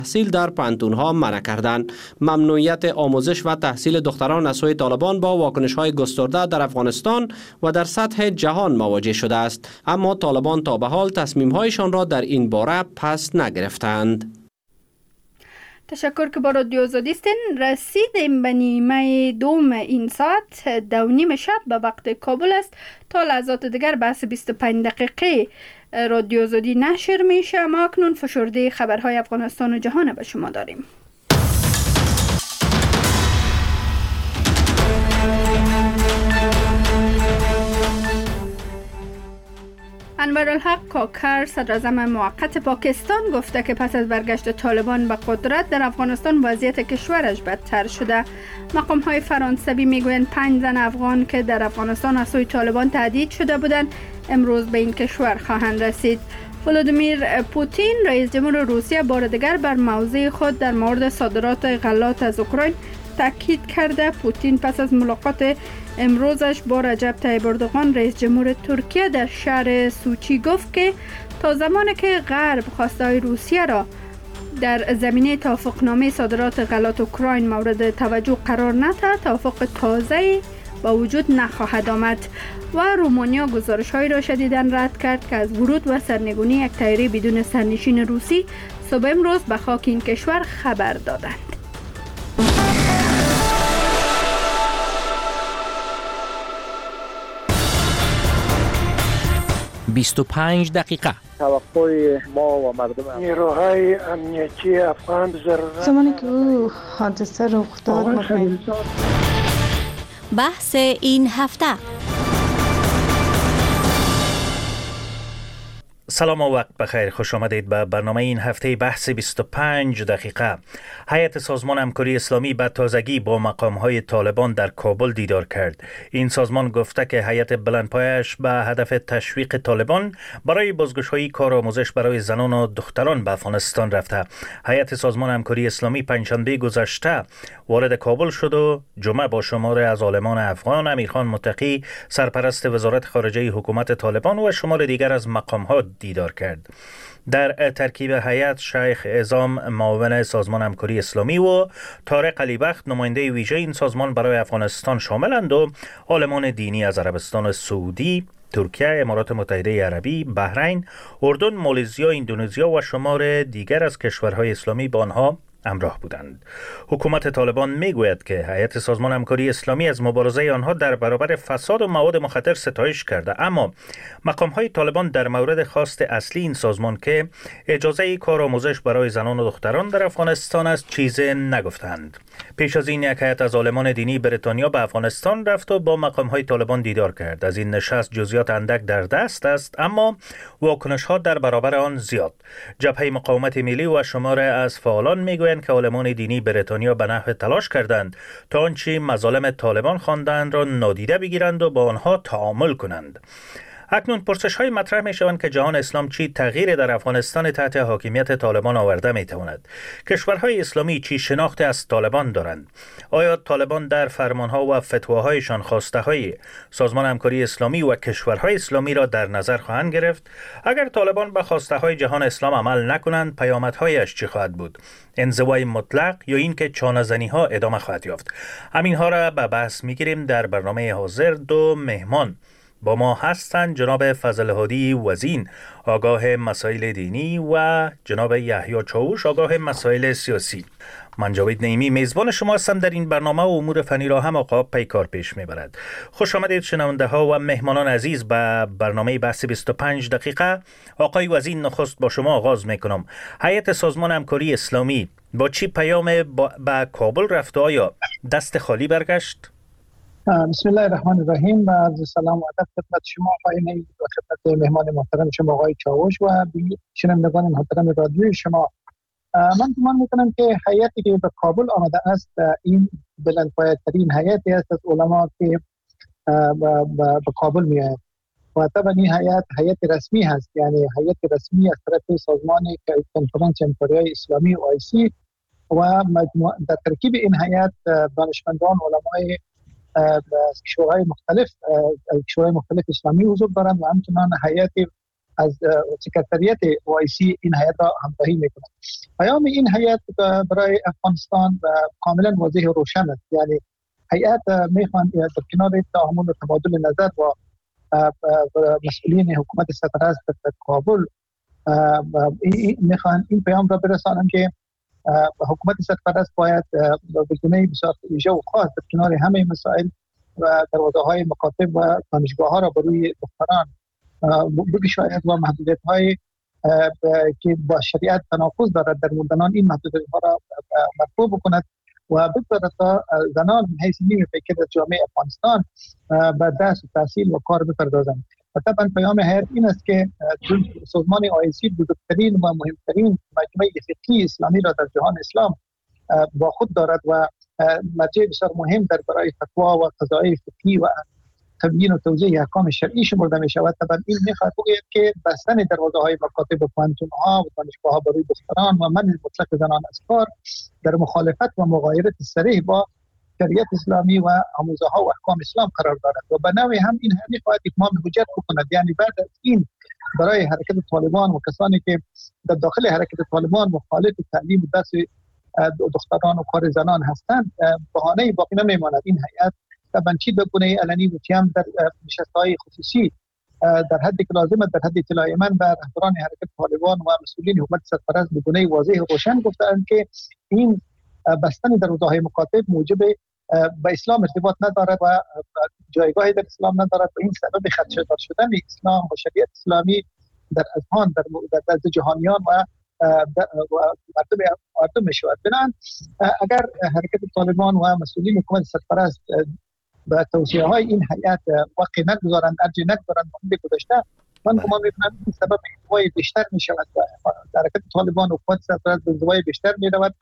تحصیل در پانتون‌ها منع کردند. ممنوعیت آموزش و تحصیل دختران از سوی طالبان با واکنش‌های گسترده در افغانستان و در سطح جهان مواجه شده است، اما طالبان تا به حال تصمیم‌هایشان را در این باره پس نگرفتند. تشکر که با رادیو آزادی هستین. رسیدیم به نیمه دوم این ساعت 2:30 شب به وقت کابل است. تا لحظات دیگر بحث 25 دقیقه رادیو آزادی نشر میشه. ما اکنون فشرده خبرهای افغانستان و جهان به شما داریم. انورالحق کاکر صدراعظم موقت پاکستان گفته که پس از برگشت طالبان به قدرت در افغانستان وضعیت کشورش بدتر شده. مقام‌های فرانسوی میگویند 5 زن افغان که در افغانستان از سوی طالبان تهدید شده بودند امروز به این کشور خواهند رسید. ولادیمیر پوتین رئیس جمهور روسیه بار دیگر بر موضع خود در مورد صادرات غلات از اوکراین تاکید کرده. پوتین پس از ملاقات امروزش با رجب طیب اردوغان رئیس جمهور ترکیه در شهر سوچی گفت که تا زمانی که غرب خواسته‌های روسیه را در زمینه توافقنامه صادرات غلات اوکراین مورد توجه قرار نده، توافق تازه‌ای با وجود نخواهد آمد. و رومانیا گزارش‌هایی را شدیداً رد کرد که از ورود و سرنگونی یک طیاره بدون سرنشین روسی صبح امروز به خاک این کشور خبر دادند. 25 دقیقه توقع ما و مردم نیروهای امنیتی افغان ضرورت زمانی که او حادثه رخ داد بحث این هفته. سلام و وقت بخیر، خوش آمدید به برنامه این هفته بحث 25 دقیقه. هیئت سازمان همکاری اسلامی به تازگی با مقام‌های طالبان در کابل دیدار کرد. این سازمان گفته که هیئت بلندپایش به هدف تشویق طالبان برای بازگشایی کار آموزش برای زنان و دختران به افغانستان رفته. هیئت سازمان همکاری اسلامی پنجشنبه گذشته وارد کابل شد و جمعه با شمار از عالمان افغان، امیرخان متقی سرپرست وزارت خارجه حکومت طالبان و شمار دیگر از مقام‌ها دیدار کرد. در ترکیب هیئت شیخ اعظام معاون سازمان همکاری اسلامی و طارق علیبخت نماینده ویژه این سازمان برای افغانستان شاملند و عالمان دینی از عربستان سعودی، ترکیه، امارات متحده عربی، بحرین، اردن، مالزیا، اندونزیا و شمار دیگر از کشورهای اسلامی با آنها همراه بودند. حکومت طالبان میگوید که هیئت سازمان همکاری اسلامی از مبارزه آنها در برابر فساد و مواد مخدر ستایش کرده، اما مقام‌های طالبان در مورد خواست اصلی این سازمان که اجازه کار آموزش برای زنان و دختران در افغانستان است چیزی نگفتند. پیش از این یک هیئت از عالمان دینی بریتانیا به افغانستان رفت و با مقام‌های طالبان دیدار کرد. از این نشست جزئیات اندک در دست است، اما واکنش‌ها در برابر آن زیاد. جبهه مقاومت ملی و شمار از فعالان میگویند که عالمان دینی بریتانیا به نحو تلاش کردند تا آنچه مظالم طالبان خواندند را نادیده بگیرند و با آنها تعامل کنند. اکنون پرسش های مطرح می شوند که جهان اسلام چی تغییر در افغانستان تحت حاکمیت طالبان آورده می تواند؟ کشورهای اسلامی چی شناخت از طالبان دارند؟ آیا طالبان در فرمانها و فتواهایشان خواسته های سازمان همکاری اسلامی و کشورهای اسلامی را در نظر خواهند گرفت؟ اگر طالبان به خواسته های جهان اسلام عمل نکنند پیامدهایش چی خواهد بود؟ انزوای مطلق یا اینکه چانه‌زنی ها ادامه خواهد یافت؟ همین ها را به بحث می گیریم. در برنامه حاضر دو مهمان با ما هستند، جناب فضل هادی وزین آگاه مسائل دینی و جناب یحیی چاوش آگاه مسائل سیاسی. من جاوید نعیمی میزبان شما هستم. در این برنامه و امور فنی را هم آقا پیکار پیش میبرد. خوش آمدید شنونده ها و مهمانان عزیز به برنامه بحث 25 دقیقه. آقای وزین، نخست با شما آغاز میکنم. هیئت سازمان همکاری اسلامی با چی پیام به کابل رفت و آیا دست خالی برگشت؟ بسم الله الرحمن الرحیم. عرض سلام و ادب خدمت شما آقای نعیمی و خدمت مهمان محترم شما آقای چاوش و شنوندگان محترم رادیوی شما. من گمان میکنم که هیئتی که به کابل آمده است این بلندپایه‌ترین هیئتی است از علما که به کابل میآید و طبعا این هیئت رسمی هست، یعنی هیئت رسمی از طرف سازمان کنفرانس همکاری اسلامی OIC و در ترکیب این هیئت دانشمندان علمای کشورهای مختلف اسلامی حضور دارند و همچنان هیئت از سکرتریت OIC این هیئت را همراهی میکنند. پیام این هیئت برای افغانستان کاملا واضح و روشن است. یعنی هیئت میخوان در کنار تعامل و تبادل نظر با مسئولین حکومت سرپرست در کابل میخوان این پیام را برسانند که حکومت سرپرست باید به گونه بسیار ویژه و خاص در کنار همه مسائل و دروازه‌های مکاتب و دانشگاه‌ها را بر روی دختران بگشاید و محدودیت‌های که با شریعت تناقض دارد در موندنان این محدودیت‌ها را مرفوع بکند و بگذارد تا زنان من حیث نیمه پیکر از جامعه افغانستان به درس و تحصیل و کار بپردازند. و طبعا پیام هیئت این است که سازمان OIC بزرگترین و مهمترین مجمع فقهی اسلامی را در جهان اسلام با خود دارد و مرجع بسیار مهم در برای فتوا و قضای فقهی و تبیین و توضیح احکام شرعی شمرده می شود. طبعا این می‌خواهد بگوید که بستن دروازه‌های مکاتب و پانتون‌ها و دانشگاه‌ها برای دختران و منع مطلق زنان از کار در مخالفت و مغایرت صریح با شریعت اسلامی و آموزه‌ها و احکام اسلام قرار دارد و به نوعی هم این می‌خواهد اتمام حجت بکند. یعنی بعد از این برای حرکت طالبان و کسانی که در داخل حرکت طالبان مخالف تعلیم و درس دختران و کار زنان هستند بهانه‌ای باقی نمی‌ماند. این هیئت طبعا چی به گونه علنی و چی هم در نشست‌های خصوصی در حدی که لازم در حد اطلاع من به رهبران حرکت طالبان و مسئولین حکومت سرپرست به گونه واضح و روشن گفتند که این بستن دروازه‌های مکاتب موجب به اسلام ارتباط ندارد و جایگاهی در اسلام ندارد و این سبب خدشه‌دار شدن اسلام و شریعت اسلامی در اذهان در جهانیان و مردم میشود. بنابراین اگر حرکت طالبان و مسئولین حکومت سرپرست به توصیه های این هیئت وقع نگذارند، ارجاع نگذارند مانند گذشته، من گمان میکنم این سبب انزوای بیشتر می شود و حرکت طالبان و حکومت سرپرست به انزوای بیشتر می رود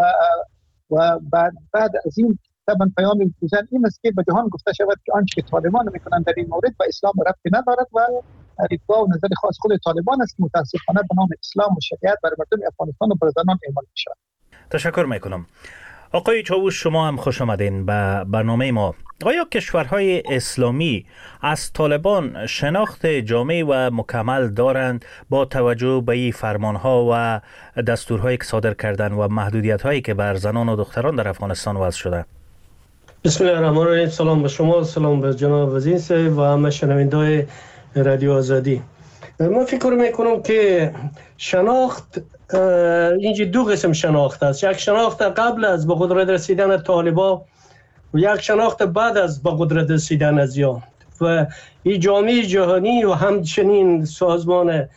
و بعد از این طبعا پیام می‌گذارند این است که به جهان گفته شود که آنچه که طالبان میکنند در این مورد با اسلام ربطی ندارد و ادعا و نظر خاص خود طالبان است که متاسفانه به نام اسلام و شریعت بر مردم افغانستان و بر زنان اعمال می‌شود. تشکر میکنم. آقای چاوش، شما هم خوش آمدین به برنامه ما. آیا کشورهای اسلامی از طالبان شناخت جامع و مکمل دارند با توجه به این فرمانها و دستورهایی که صادر کردند و محدودیت‌هایی که بر زنان و دختران در افغانستان وضع شده؟ بسم الله الرحمن الرحیم. سلام به شما، سلام به جناب وزیر صاحب و همه شنونده‌های رادیو آزادی. من فکر میکنم که شناخت اینجا دو قسم شناخت است. یک شناخت قبل از به قدرت رسیدن طالبان و یک شناخت بعد از به قدرت رسیدن از یا و این جامعه جهانی و همچنین سازمان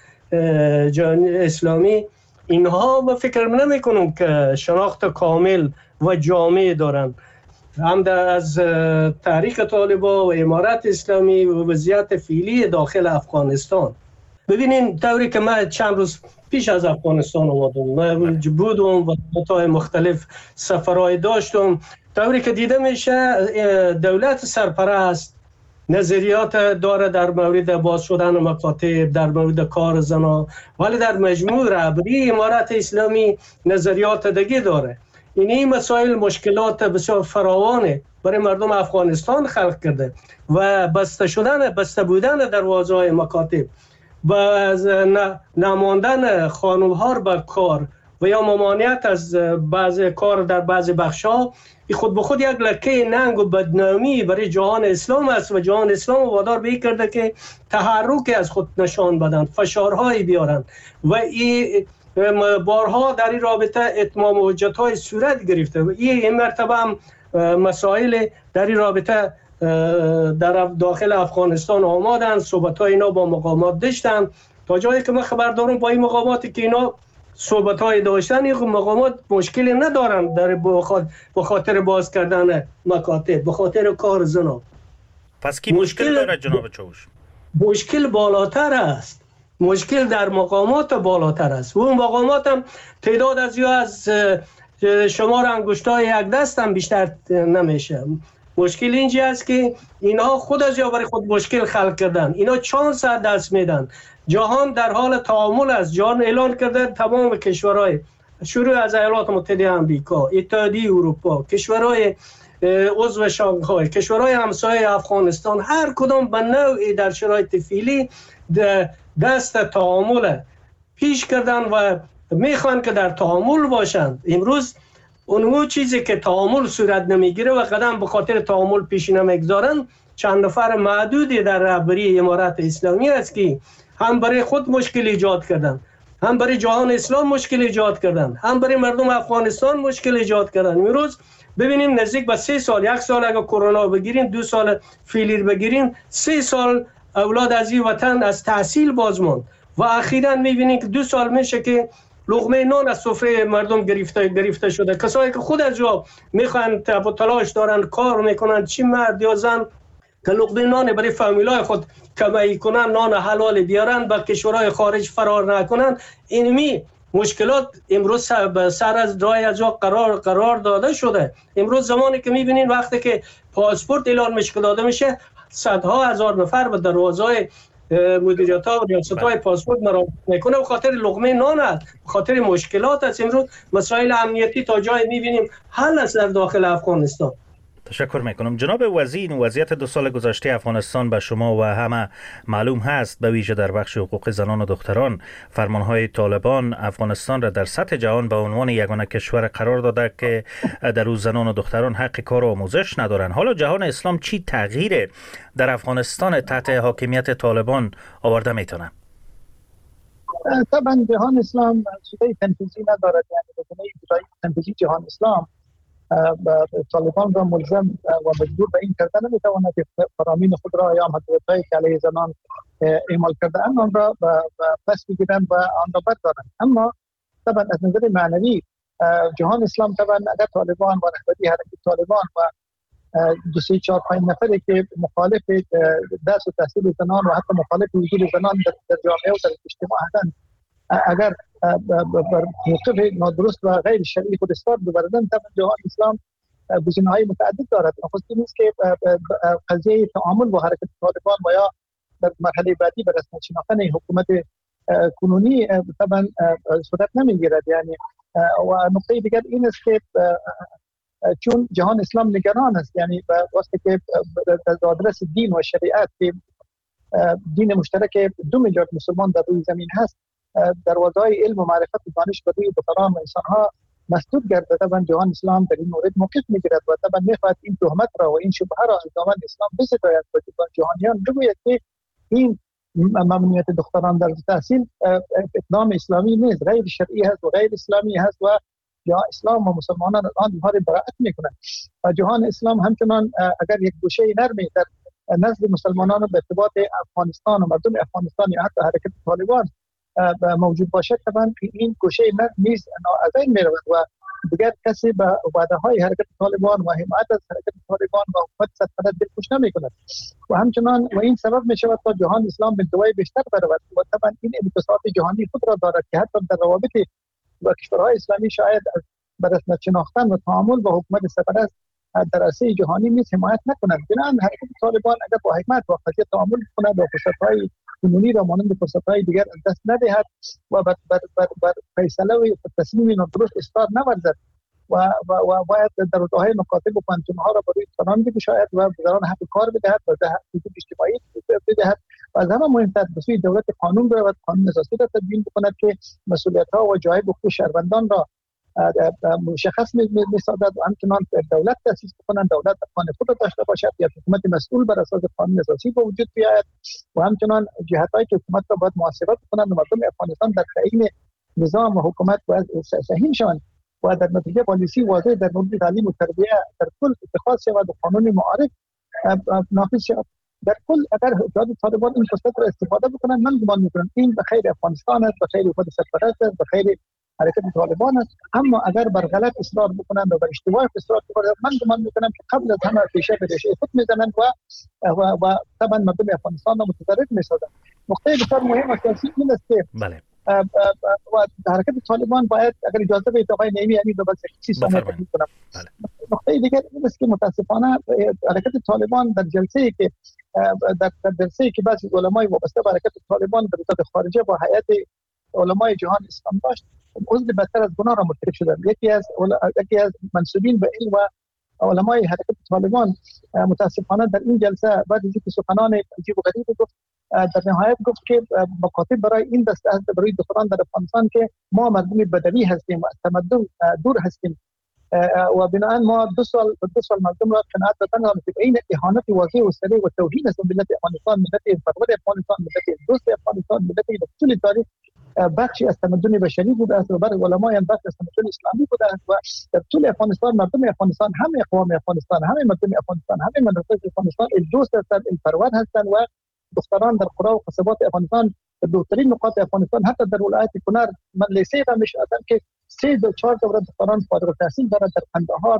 اسلامی اینها من فکر نمی کنم که شناخت کامل و جامع دارند. هم از تاریخ طالبان و امارت اسلامی و وضعیت فعلی داخل افغانستان. ببینین طوری که من چند روز پیش از افغانستان اومدم، من بودم و نقاط مختلف سفرهای داشتم، طوری که دیده میشه دولت سرپرست نظریات داره در مورد باز شدن مکاتب، در مورد کار زنان، ولی در مجموع رهبری امارت اسلامی نظریات دیگه داره. این مسائل مشکلات بسیار فراوانه برای مردم افغانستان خلق کرده و بسته بودن دروازه‌های مکاتب و از نماندن خانم‌ها به کار و یا ممانعت از بعض کار در بعض بخش‌ها خود به خود یک لکه ننگ و بدنامی برای جهان اسلام است و جهان اسلام وادار به کرده که تحرک از خود نشان بدن، فشارهایی بیارن و این بارها در این رابطه اتمام حجت‌های صورت گرفته و این مرتبه هم مسائل در این رابطه در داخل افغانستان آمدن، صحبت‌های اینا با مقامات داشتن تا جایی که من خبر دارم با این مقاماتی که اینا صحبت‌های داشتن این مقامات مشکلی ندارن در به خاطر باز کردن مکاتب، به خاطر کار زنان. پس کی مشکل داره جناب چاوش؟ مشکل بالاتر است. مشکل در مقامات بالاتر است. و اون مقامات هم تعداد از یا از شمار انگشتای یک دست هم بیشتر نمیشه. مشکل اینجا است که اینها خود از یا برای خود مشکل خلق کردن. اینا چند ساعت دست میدن. جهان در حال تعامل است. جهان اعلان کرده تمام کشورهای شروع از ایالات متحده آمریکا، اتحادیه اروپا، کشورهای عضو شانگهای، کشورهای همسایه افغانستان، هر کدام به نوعی در شرایط فعلی دست تعامل پیش کردن و میخوان که در تعامل باشند. امروز اونمو چیزی که تعامل صورت نمیگیره و قدم به خاطر تعامل پیش نمیگذارن، چند نفر معدودی در رهبری امارت اسلامی است که هم برای خود مشکل ایجاد کردن، هم برای جهان اسلام مشکل ایجاد کردن، هم برای مردم افغانستان مشکل ایجاد کردن. امروز ببینیم نزدیک به 3 سال، 1 سال اگر کرونا بگیریم، 2 سال فیلیر بگیریم، 3 سال اولاد از این وطن از تحصیل باز ماند و اخیراً می‌بینیم که 2 سال میشه که لقمه نان از سفره مردم گرفته شده. کسایی که خود از جا میخوان تلاش دارن، کار میکنن، چی مرد یا زن، که لقمه نان برای فامیلای خود کمایی کنن، نان حلال بیارن، به کشورهای خارج فرار نکنن، اینمی مشکلات امروز سر از راه از جا قرار داده شده. امروز زمانی که میبینین وقتی که پاسپورت اعلان میشه داده میشه، صدها هزار نفر به دروازه‌های مدیریت ها و ریاست های پاسپورت مراجعه میکنه به خاطر لقمه نان است، به خاطر مشکلات است. امروز مسائل امنیتی تا جای میبینیم حل است در داخل افغانستان. تشکر میکنم. جناب وزیر، وضعیت 2 سال گذشته افغانستان به شما و همه معلوم هست، به ویژه در بخش حقوق زنان و دختران. فرمانهای طالبان افغانستان را در سطح جهان به عنوان یگانه کشور قرار داده که در او زنان و دختران حق کار و آموزش ندارند. حالا جهان اسلام چی تغییر در افغانستان تحت حاکمیت طالبان آورده میتونه؟ طبعا جهان اسلام سوی تنفیذی ندارد، یعنی بگونه اجرایی تنفیذی جهان اسلام طالبان را ملزم و مجبور به این کرده نمیتواند که فرامین خود را یا محدودیت‌هایی که علیه زنان اعمال کرده آن را پس بگیرند و آن را بردارند. اما طبعا از نظر معنوی جهان اسلام طبعا اگر طالبان و رهبری حرکت طالبان و 2 3 4 5 نفری که مخالف درس و تحصیل زنان و حتی مخالف وجود زنان در جامعه و در اجتماع هستند، اگر بر موقف نادرست و غیر شرعی خود استاد ببردن، طبعا جهان اسلام گزینه‌های متعدد دارد. نخستین نیست که قضیه تعامل با حرکت طالبان و یا در مرحله بعدی به رسمیت شناختن حکومت کنونی طبعا صورت نمیگیرد. یعنی و نقطه دیگر این است که چون جهان اسلام نگران است، یعنی وقتی که در آدرس دین و شریعت که دین مشترک 2 میلیارد مسلمان در روی زمین هست، دروازه‌های علم و معرفت و دانش به روی دختران و انسان‌ها مسدود گردیده، طبعا جهان اسلام در این مورد موقف میگیرد و طبعا میخواهد این تهمت را و این شبهه را از دامن اسلام بستاید و جهانیان بگوید که این ممنوعیت دختران در تحصیل اقدام اسلامی نیست، غیر شرعی هست و غیر اسلامی هست و یا اسلام و مسلمانان آن اینها را برائت میکنند. و جهان اسلام همچنان اگر یک گوشه نرمی در نزد مسلمانان به ارتباط افغانستان و مردم افغانستان یا حتی حرکت طالبان موجود باشد، طبعا این گوشه نیز ناازین میرود و دیگر کسی به وعده های حرکت طالبان و حمایت از حرکت طالبان و حکومت سرپرست دلخوش نمی کند و همچنان و این سبب می شود تا جهان اسلام به دوای بیشتر برود و طبعا این انبساط جهانی خود را دارد که حتی در روابط و کشورهای اسلامی شاید به رسمیت شناختن و تعامل با حکومت سرپرست در عرصه جهانی نیز حمایت نکنند. بنابراین حرکت طالبان اگر با حکمت و قضیه تعامل کند و فرصت‌های کنونی را مانند فرصت‌های دیگر از دست ندهد و بر فیصله و تصمیم درست استاد نورزد و باید در راه مکاتب و پانتون‌ها را برای قانون بگشاید و بزرگان حق کار بدهد و حقوق اجتماعی بدهد و از همه مهمتر به سوی دولت قانون برود، قانون اساسی را تدوین بکند که مسئولیت‌ها و جای حقوق شهروندان را مشخص می‌سازد و همچنان دولت تأسیس کنند، دولت ارکان خود را داشته باشد یا حکومت مسئول بر اساس قانون اساسی به وجود بیاید و همچنان جهت‌هایی که حکومت را باید محاسبه کنند و مردم افغانستان در تعیین نظام و حکومت باید سهیم شوند و در نتیجه پالیسی واضح در مورد تعلیم و تربیت در کل اتخاذ شود و قانون معارف نافذ شود. در کل اگر حکومت طالبان این فرصت را استفاده بکنند، من گمان می‌کنم این به خیر افغانستان است، به خیر حکومت سرپرست است، به خیر حرکت طالبان است. اما اگر بر غلط اصرار بکنند و بر اشتباه اصرار بکنند، من گمان می‌کنم که قبل از همه پیشه به ریشه خود می‌زنند و طبعا مردم افغانستان را متضرر می‌سازند. نقطه بسیار مهم اساسی این است که بله و حرکت طالبان باید اگر اجازه بدید آقای نعیمی یعنی دو بس 30 ثانیه تکمیل کنم. نقطه دیگر این است که متاسفانه حرکت طالبان در جلسه‌ای که بعضی علمای وابسته به حرکت طالبان در وزارت خارجه با هیئت علمای جهان اسلام داشت، عضو بدتر از گناه را مرتکب شدند. یکی از منسوبین به علم و علمای حرکت طالبان متاسفانه در این جلسه بعد از اینکه سخنان عجیب و غریب گفت، در نهایت گفت که مکاتب برای این دسته است، برای دختران در افغانستان که ما مردم بدوی هستیم و از تمدن دور هستیم و بنابراین ما دو سال مردم را قناعت دادن که این اهانت واضح و صریح و توهین است ملت افغانستان، ملت پرور افغانستان، ملت دوست افغانستان، ملتی در طول تاریخ بخشی از تمدن بشری بوده است و برای علمای هم بخشی از تمدن اسلامی بوده است و در طول افغانستان مردم افغانستان، همه اقوام افغانستان، همه مردم افغانستان، همه ملت افغانستان دوست هستند، پرور هستند و دختران در قرى و قصبات افغانستان در دورترین نقاط افغانستان حتی در ولایت کنر من لیسه را میشناسم که 3 تا 4 تا دختران فارغ التحصیل دارد در قندهار،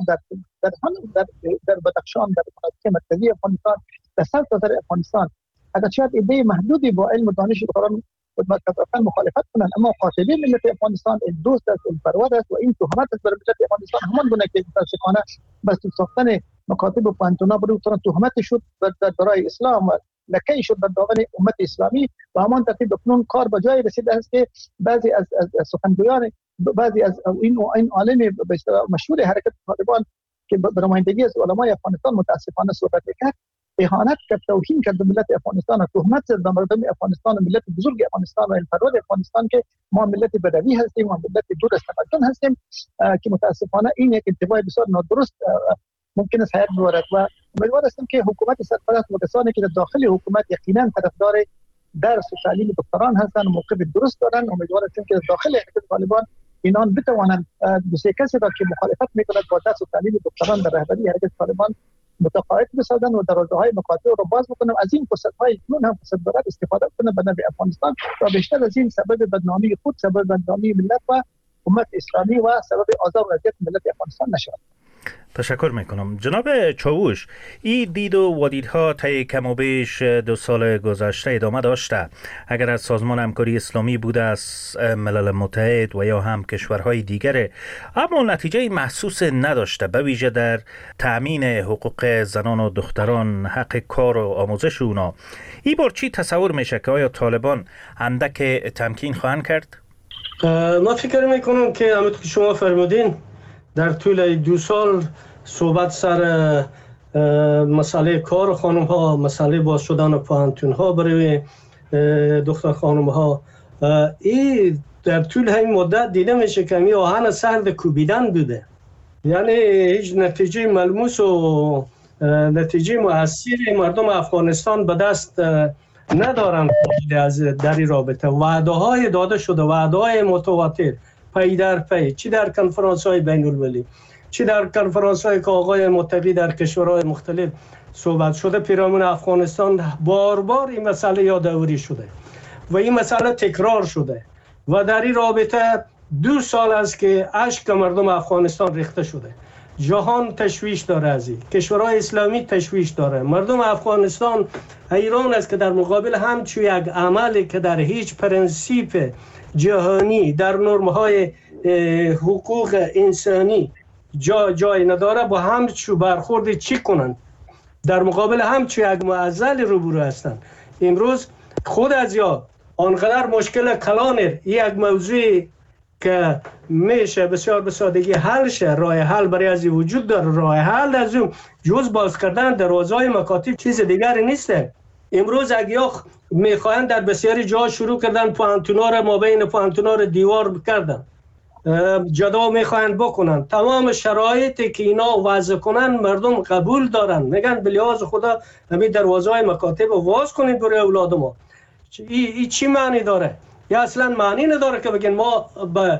در بدخشان، در مناطق مرکزی افغانستان، در سرتاسر افغانستان. اگر شاید ایده محدودی با علم و دانش دختران مخالفت کنند، اما قاطبه ملت افغانستان دوست است، پرور است و این تهمت است بر ملت افغانستان همان گونه که متاسفانه بس ساختن مکاتب و پانتونا برای تهمت شد برای اسلام و لکه شد در دامن امت اسلامی و همان ترتیب اکنون کار به جای رسیده است که بعضی از سخنگویان، بعضی از این عالم مشهور حرکت طالبان که به نمایندگی از علمای افغانستان متاسفانه صحبت کرد، اهانت کرد، توهین کرد به ملت افغانستان و تهمت زد به مردم افغانستان و ملت بزرگ افغانستان و الپرور افغانستان که ما ملت بدوی هستیم و ملت دور از تمدن هستیم که متاسفانه این یک انتباه بسیار نادرست ممکن است حیات ببرد و امیدوار هستم که حکومت سرپرست و کسانی که در داخل حکومت یقینا طرفدار درس و تعلیم دختران هستند و موقف درست دارند، امیدوار هستم که داخل حرکت طالبان اینان بتوانند دو سه کسی را که مخالفت می‌کند با درس و تعلیم دختران در رهبری حرکت طالبان متقاعد بسازند و دروازه‌های مکاتب را باز بکنند، از این فرصت‌های کنون هم فرصت دارد استفاده کنند به نفع افغانستان و بیشتر از این سبب بدنامی خود، سبب بدنامی ملت و امت اسلامی و سبب آزار و اذیت ملت افغانستان نشود. تشکر میکنم. جناب چاوش، این دید و وادیدها طی کم و بیش 2 سال گذشته ادامه داشته. اگر از سازمان همکاری اسلامی بوده، از ملل متحد و یا هم کشورهای دیگره، اما نتیجه محسوس نداشته، به ویژه در تأمین حقوق زنان و دختران، حق کار و آموزش اونا. این بار چی تصور میشه که آیا طالبان اندک تمکین خواهند کرد؟ ما فکر میکنم که همونطور که شما فرمودین در طول 2 سال صحبت سر مسئله کار خانم ها، مسئله باز شدن پانتون ها برای دختر خانم ها، این در طول این مدت دیده میشه که این آهن سرد کوبیدن بوده، یعنی هیچ نتیجه ملموس و نتیجه مؤثری مردم افغانستان به دست ندارن از در این رابطه. وعده های داده شده، وعده های متواتر پی در پی، چی در کنفرانس های بین المللی، چی در کنفرانس های که آقای متقی در کشورهای مختلف صحبت شده، پیرامون افغانستان بار بار این مسئله یادآوری شده و این مسئله تکرار شده و در این رابطه 2 سال است که اشک مردم افغانستان ریخته شده. جهان تشویش داره، از این کشورهای اسلامی تشویش داره. مردم افغانستان حیران است که در مقابل همچون یک عملی که در هیچ پرنسیپ جهانی در نرم‌های حقوق انسانی جای نداره، با همچون برخورد چی کنند؟ در مقابل همچون یک معضل روبرو هستند. امروز خود از یا آنقدر مشکل کلانه، یک موضوع که میشه بسیار به سادگی حل شه، راه حل برای از وجود داره، راه حل از اون جز باز کردن دروازه‌های مکاتب چیز دیگری نیسته. امروز اگیاخ میخواهند در بسیاری جا شروع کردن پانتونا را ما بین پانتونا را دیوار کردن، جدا میخواهند بکنن. تمام شرایطی که اینا وضع کنن مردم قبول دارن، میگن بلیاز خدا همین دروازه‌های مکاتب واز کنید برای اولاد ما. این چی معنی داره؟ یا اصلا معنی نداره که بگن ما به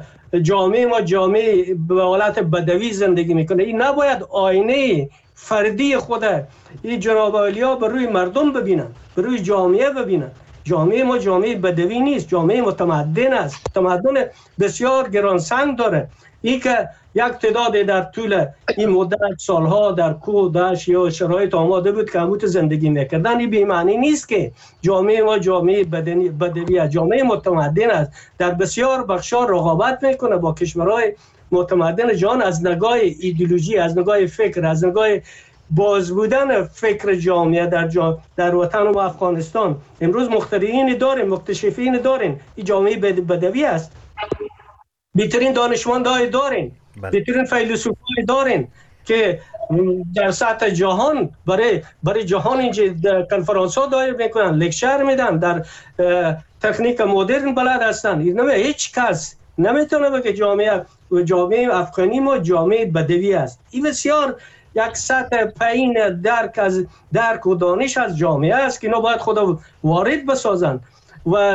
جامعه به حالت بدوی زندگی میکنه. این نباید آینه فردی خود این جناب اولیا به روی مردم ببینن، به روی جامعه ببینن. جامعه ما جامعه بدوی نیست، جامعه متمدن است، تمدن بسیار گرانسنگ داره. این که یک تعداد در طول این مدت سالها در کوه دشت یا شرایط آماده بود که هموت زندگی میکردن، این بی معنی نیست که جامعه ما جامعه بدوی است، جامعه متمدن است، در بسیار بخشا رقابت میکنه با کشورهای متمدن جهان از نگاه ایدئولوژی، از نگاه فکر، از نگاه باز بودن فکر جامعه در وطن و افغانستان. امروز مخترعین داریم، مکتشفین داریم، این جامعه بدوی است. بهترین دانشمندای دارین، بهترین فیلسوفای دارین، که در سطح جهان برای جهان اینجا کنفرانس ها دایر میکنن، لکچر میدن، در تکنیک مدرن بلد هستن. هیچ کس نمیتونه بگه جامعه افغانی ما جامعه بدوی است. این بسیار یک سطح پایین درک و دانش از جامعه است که اینا باید خود وارد بسازن و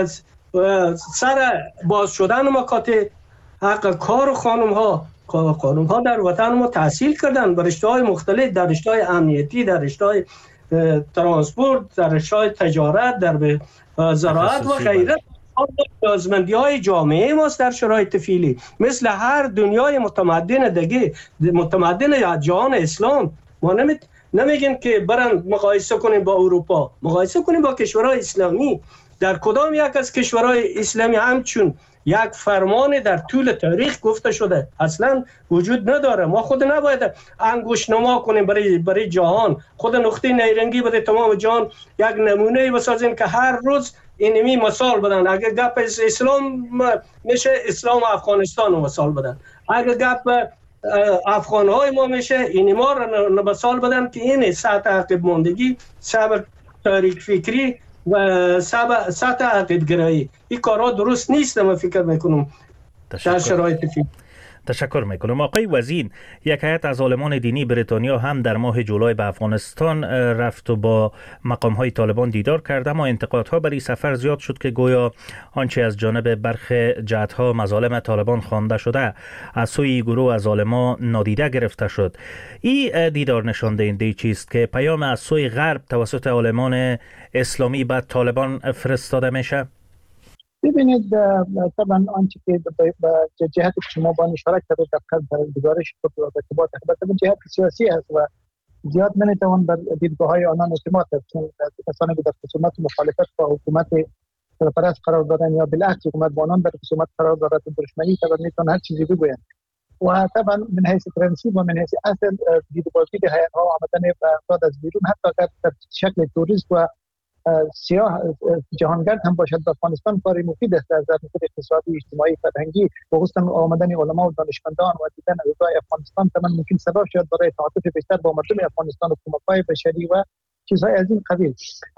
سر باز شدن مکاتب حق کار خانم ها در وطن ما تحصیل کردن به رشته‌های مختلف، در رشته‌های امنیتی، در رشته‌های ترانسپورت، در رشته‌های تجارت، در زراعت و غیره. نیازمندی‌های جامعه ماست در شرایط فعلی. مثل هر دنیای متمدن دیگه، متمدن جهان اسلام، ما نمیگیم که برن مقایسه کنیم با اروپا، مقایسه کنیم با کشورهای اسلامی. در کدام یک از کشورهای اسلامی همچون یک فرمان در طول تاریخ گفته شده اصلا وجود نداره. ما خود نباید انگشت نما کنیم برای جهان، خود نقطه نیرنگی برای تمام جهان یک نمونه بسازیم که هر روز اینمی مثال بدن. اگر گپ اسلام میشه اسلام افغانستان رو مثال بدن، اگر گپ افغانهای ما میشه این ما رو مثال بدن که این سطح عقب ماندگی، سطح تاریک فکری و سطح عقب گرایی، این کارها درست نیست. من فکر میکنم در شرایط فعلی. تشکر میکنم. آقای وزین، یک هیئت از عالمان دینی بریتانیا هم در ماه جولای به افغانستان رفت و با مقام‌های طالبان دیدار کرد، اما انتقادها بر این سفر زیاد شد که گویا آنچه از جانب برخی جهت‌ها مظالم طالبان خوانده شده از سوی گروه از عالمان نادیده گرفته شد. این دیدار نشان دهنده چیست که پیام از سوی غرب توسط عالمان اسلامی به طالبان فرستاده میشه؟ ببینید طبعا آنچه که به جهت شما با اشاره کردید در گزارش خود و ارتباط البته جهت سیاسی است و زیاد نمیتوان بر دیدگاه‌های آنان اعتماد کرد، چون کسانی که در خصومت مخالفت با حکومت سرپرست قرار دارند یا بالعکس حکومت با آنان در خصومت قرار دارد و دشمنی طبعا میتونن هر چیزی بگویند و طبعا من حیث پرنسیپ و من حیث اصل دیدبازی به هیئت‌ها آمدن افراد از بیرون حتی در شکل توریست و سیاه جهانگرد هم باشد در افغانستان کاری مفید است در نظر اقتصادی، اجتماعی، فرهنگی، خصوصا آمدن علما و دانشمندان و دیدن اوضاع افغانستان طبعا ممکن سبب شد برای تعاطف بیشتر با مردم افغانستان و کمک‌های بشری و چیزهای از این قبیل.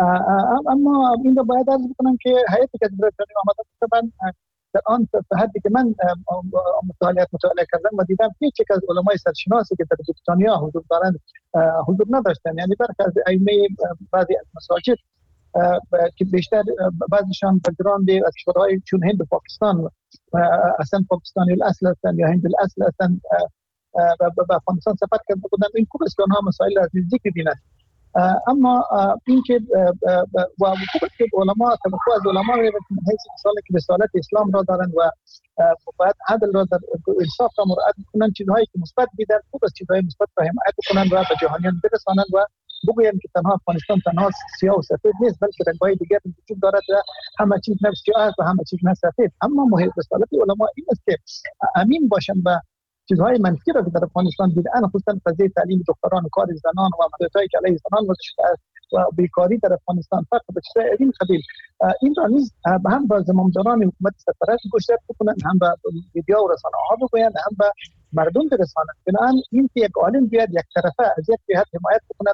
اما این رو باید عرض کنم که هیئتی که از بریتانیا آمده طبعا در آن حدی که من مطالعه کردم و دیدم هیچ یک از علمای سرشناسی که در بریتانیا حضور دارند حضور نداشتند. یعنی برخی از ائمه بعضی از مساجد که بیشتر بعضیشان بک‌گراند از کشورهای چون هند و پاکستان اصلا پاکستانی الاصل هستند یا هند الاصل هستند به افغانستان سفر کرده بودند. این خوب است که آنها مسائل از نزدیک ببینند. اما اینکه و خوب است که علما توقع از علما می‌رسند حیث کسانی که رسالت اسلام را دارند و باید عدل را در انصاف را مراعات کنند، چیزهایی که مثبت دیدن خوب است چیزهای مثبت را حمایت کنند و به جهانیان برسانند و بگویم که تنها افغانستان تنها سیاه و سفید نیست بلکه رنگ‌های دیگر وجود دارد و همه چیز نه سیاه است و همه چیز نه سفید. اما مهم رسالت علما این است که امین باشند و چیزهای منفی را که در افغانستان دیدن، خصوصا قضیه تعلیم دختران و کار زنان و مسائلی که علیه زنان وضع شده است و بیکاری در افغانستان فقط به چیزهای این قبیل، این را نیز هم با زمامداران حکومت سرپرست گوشزد کنند، هم به میدیا و رسانه‌ها بگویند، هم به مردم برسانند. بنابراین این که یک عالم بیاد یک طرفه از یک جهت حمایت کند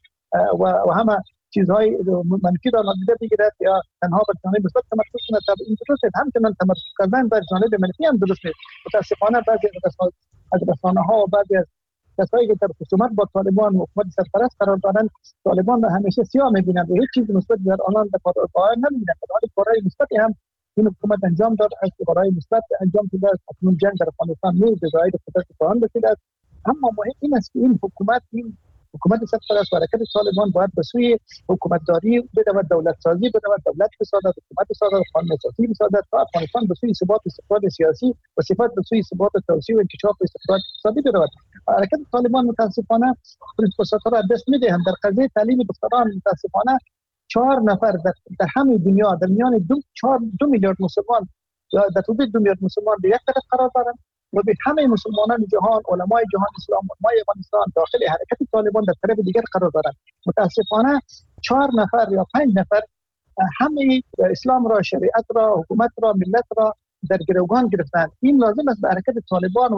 و همه چیزهای منفی را نادیده بگیرد یا تنها بر جانب مثبت تمرکز کند، این درست است. همچنان تمرکز کردن بر جانب منفی هم درست است. متاسفانه بعضی از رسانه‌ها و بعضی از کسایی که در خصومت با طالبان و حکومت سرپرست قرار دارند طالبان را همیشه سیاه می‌بینند و هیچ چیز مثبت در آنان کار نمی‌بینند. در حالی کارهای مثبتی هم این حکومت انجام داد، از کارهای مثبت انجام شده است. اکنون جنگ در افغانستان نیز به ظاهر قدرت پایان رسیده است. اما مهم این است که این حکومت سرپرست و حرکت طالبان باید به سوی حکومتداری بدود، دولت سازی بدود، دولت بسازد، حکومت بسازد، قانون اساسی بسازد تا افغانستان به سوی ثبات و استقرار سیاسی و صفات به سوی ثبات و توسعه و انکشاف و استقرار اقتصادی بدود. حرکت طالبان متاسفانه فرصت‌ها را دست می‌دهند. در قضیه تعلیم دختران متاسفانه 4 نفر در همه دنیا در میان 2 میلیارد مسلمان یا در حدود 2 میلیارد مسلمان به یک طرف قرار دارند و به همه مسلمانان جهان، علمای جهان اسلام، علمای افغانستان داخل حرکت طالبان در طرف دیگر قرار دارند. متاسفانه 4 نفر یا 5 نفر همه اسلام را، شریعت را، حکومت را، ملت را در گروگان گرفتند. این لازم است به حرکت طالبان و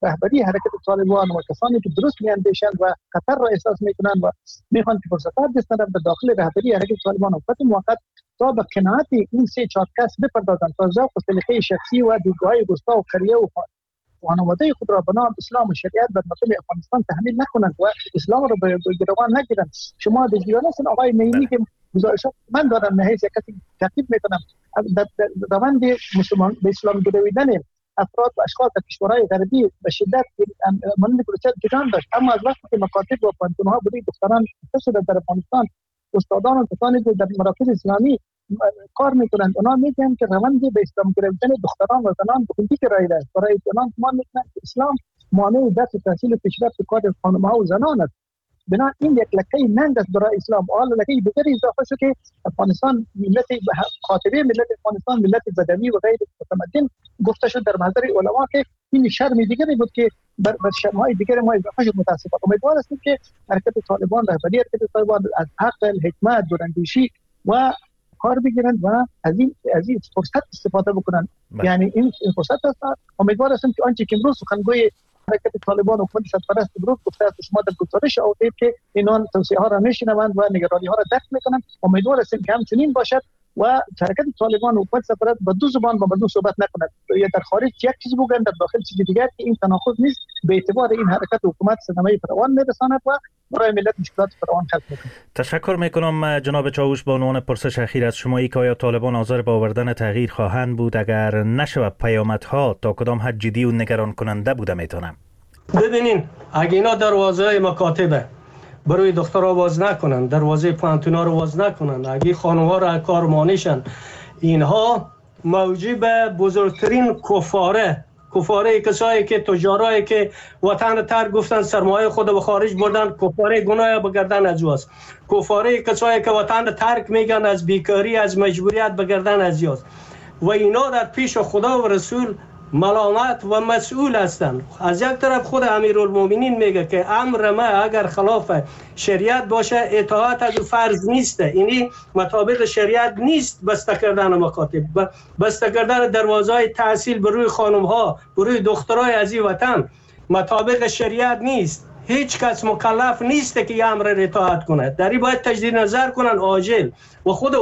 رهبری حرکت طالبان و کسانی که درست میاندیشند و خطر را احساس میکنند و میخوان که فرصتات دستند در داخل رهبری حرکت طالبان و حکومت موقت تا به قناعت این 3-4 کس بپردازند تا ذوق و سلیقه شخصی و دیدگاه‌های گستاخ و خریه و خانواده خود را به نام اسلام و شریعت بر مطلب افغانستان تحمیل نکنند و اسلام را به گروگان نگیرند. شما دژیانه هستین آقای نعیمی که گزارشات من دارم نه هیچ کسی تعقیب میکنم در روند مسلمان به اسلام گرویدن افراد و اشخاص در کشورهای غربی به شدت مانند پروسه جریان داشت، اما از وقتی که مکاتب و پانتون‌ها برای دختران شده در افغانستان استادان و کسانی که در مراکز اسلامی کار میکنند اونا میگن که روند به اسلام گرفتن دختران و زنان بخوندی که رایده است. برای زنان ما میگن که اسلام مانع درس تحصیل و پیشرفت کار خانم‌ها و زنان است. بنا این یک لکه ننگ است برای اسلام. حالا لکه دیگری اضافه شد که افغانستان ملت خاطبه ملت افغانستان ملت بدوی و غیر متمدن گفته شد در محضر علما که این شرم دیگری بود که بر شرم‌های دیگر ما اضافه شد. متاسفانه امیدوار هستیم که حرکت طالبان رهبری حرکت طالبان از عقل، حکمت، دوراندیشی و کار بگیرند و از این فرصت استفاده بکنند. یعنی این فرصت است. امیدوار هستم که آنچه که امروز سخنگوی حرکت طالبان و حکومت سرپرست امروز گفته است شما در گزارش آورید که اینان توصیه ها را میشنوند و نگرانی ها را درک میکنند. امیدوار هستیم که همچنین باشد و حرکت طالبان و حکومت سرپرست با دو زبان با مردم صحبت نکند. یا در خارج یک چیز بگن، در داخل چیز دیگر، که این تناقض نیست. به اعتبار این حرکت حکومت صدمه فراوان میرساند و برای ملت مشکلات فراوان خلق میکنه. تشکر میکنم جناب چاوش. با عنوان پرسش اخیر از شما که آیا طالبان حاضر به آوردن تغییر خواهند بود اگر نشود پیامدها تا کدام حد جدی و نگران کننده بوده میتونم؟ ببینین اگه اینا دروازه مکاتبه برای دخترها باز نکنن، دروازه پانتونا رو باز نکنن، اگه خانم‌ها را کار مانعشن، اینها موجب بزرگترین کفاره کسایی که تجارایی که وطن ترک گفتن سرمایه خود به خارج بردن، کفاره گناه به گردن ازیاست. کفاره کسایی که وطن ترک میگن از بیکاری از مجبوریت به گردن ازیاست و اینا در پیش خدا و رسول ملامت و مسئول هستند. از یک طرف خود امیرالمومنین میگه که امر ما اگر خلاف شریعت باشه اطاعت از فرض نیسته. اینی مطابق شریعت نیست بسته کردن مکاتب، بسته کردن دروازهای تحصیل بروی خانم ها بروی دخترای از این وطن مطابق شریعت نیست. هیچ کس مکلف نیست که امر را اطاعت کنه. در این باید تجدید نظر کنن عاجل و خود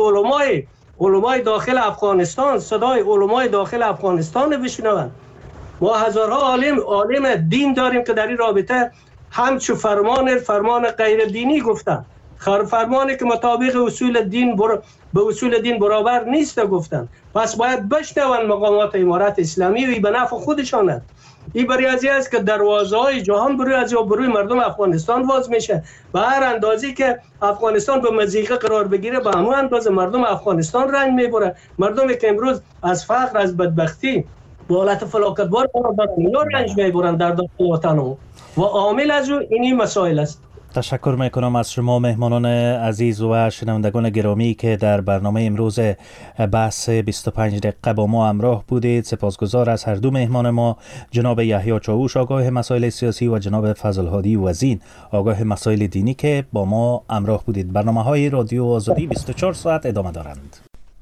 علمای داخل افغانستان صدای علمای داخل افغانستان بشنوند. ما هزارها عالم دین داریم که در این رابطه همچو فرمان غیر دینی گفتن، فرمانی که مطابق اصول دین به اصول دین برابر نیست گفتن. پس باید بشنوند مقامات امارت اسلامی و به نفع خودشان. این برای ازی است که دروازه‌های جهان بروی مردم افغانستان باز میشه. به هر اندازی که افغانستان به مضیقه قرار بگیره به همون اندازه مردم افغانستان رنج میبره. مردمی که امروز از فقر از بدبختی به حالت فلاکتبار اینا رنج میبرن در داخل وطن و عامل از این مسائل است. تشکر میکنم از شما مهمانان عزیز و شنوندگان گرامی که در برنامه امروز بحث 25 دقیقه با ما همراه بودید. سپاسگزار از هر دو مهمان ما، جناب یحیی چاوش آگاه مسائل سیاسی و جناب فضل هادی وزین آگاه مسائل دینی که با ما همراه بودید. برنامه‌های رادیو آزادی 24 ساعت ادامه دارند.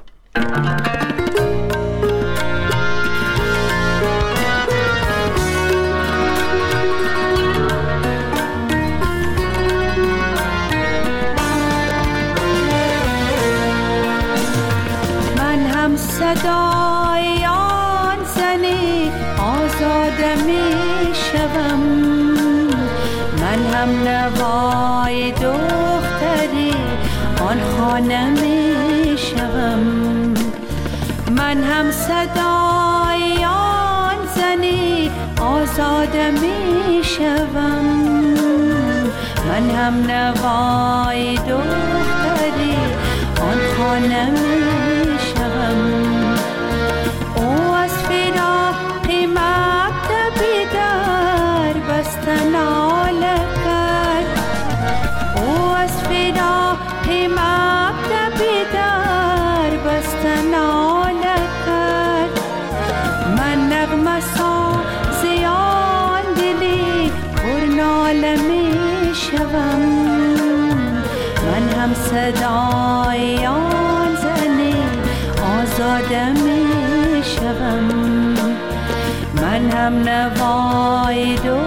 صدای آن زنی آزاده می شوم، من هم نوای دختری آن خانه می شوم، من هم صدای آن زنی آزاده می شوم، من هم نوای دختری آن خانه می شوم. ناله کرد او از فراق مبد بیدار بست ناله کرد، من نغمه سازی آن دلی پر ناله می شوم، من هم صدای آن زنی آزاده می شوم، من هم نوای